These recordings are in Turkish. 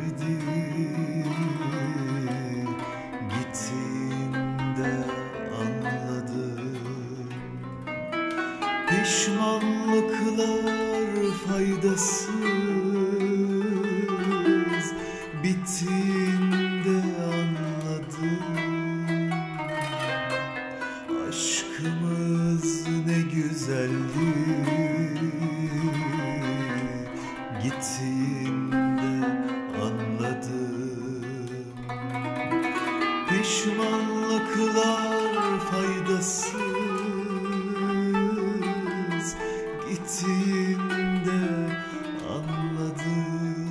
sevdi, gittiğinde anladım. Pişmanlıklar faydasız, bittiğinde anladım. Aşkımız ne güzeldi, gittiğinde anladım. Pişmanlıklar faydasız, gittiğinde anladım.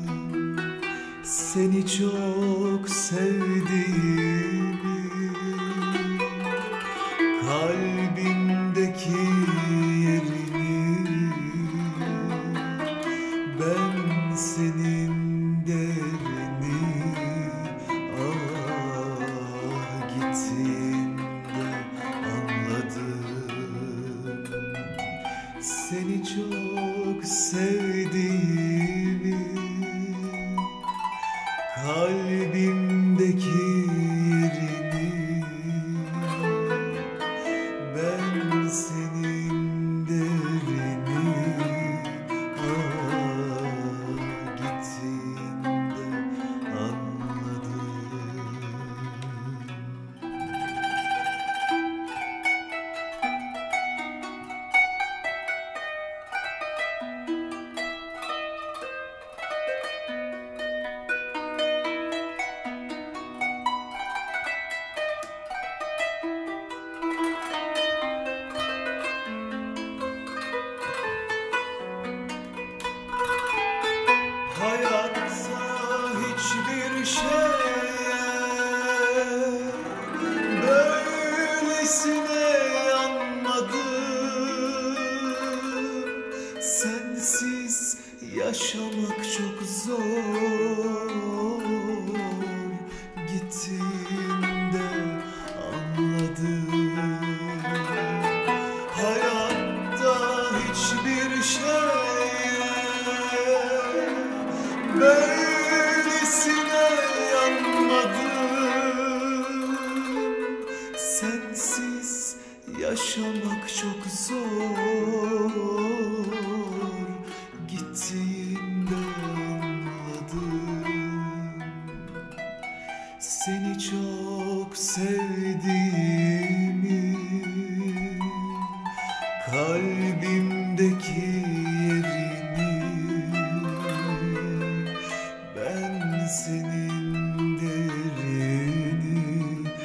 Seni çok sevdiğimi, kalbimdeki yerini, ben senin derini, gittiğinde anladım. Seni çok sevdiğimi, kalbimdeki yerini, ben senin derini, gittiğinde anladım. Hayatta hiçbir şeye böylesine yanmadım. Sensiz yaşamak çok zor, gittiğinde anladım. Hayatta hiçbir şeye böylesine yanmadım. Sensiz yaşamak çok zor, gittiğinde anladım. Seni çok sevdiğimi, kalbimdeki yerini, ben senin derini,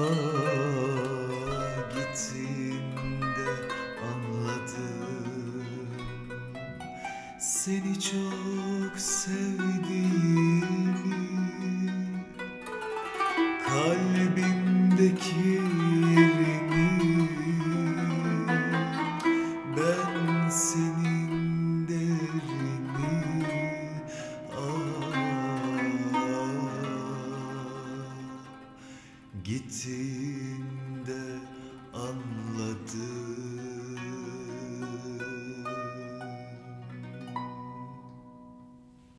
gittiğinde anladım. Seni çok sevdiğimi, kalbimdeki yerini, ben senin derini, gittiğinde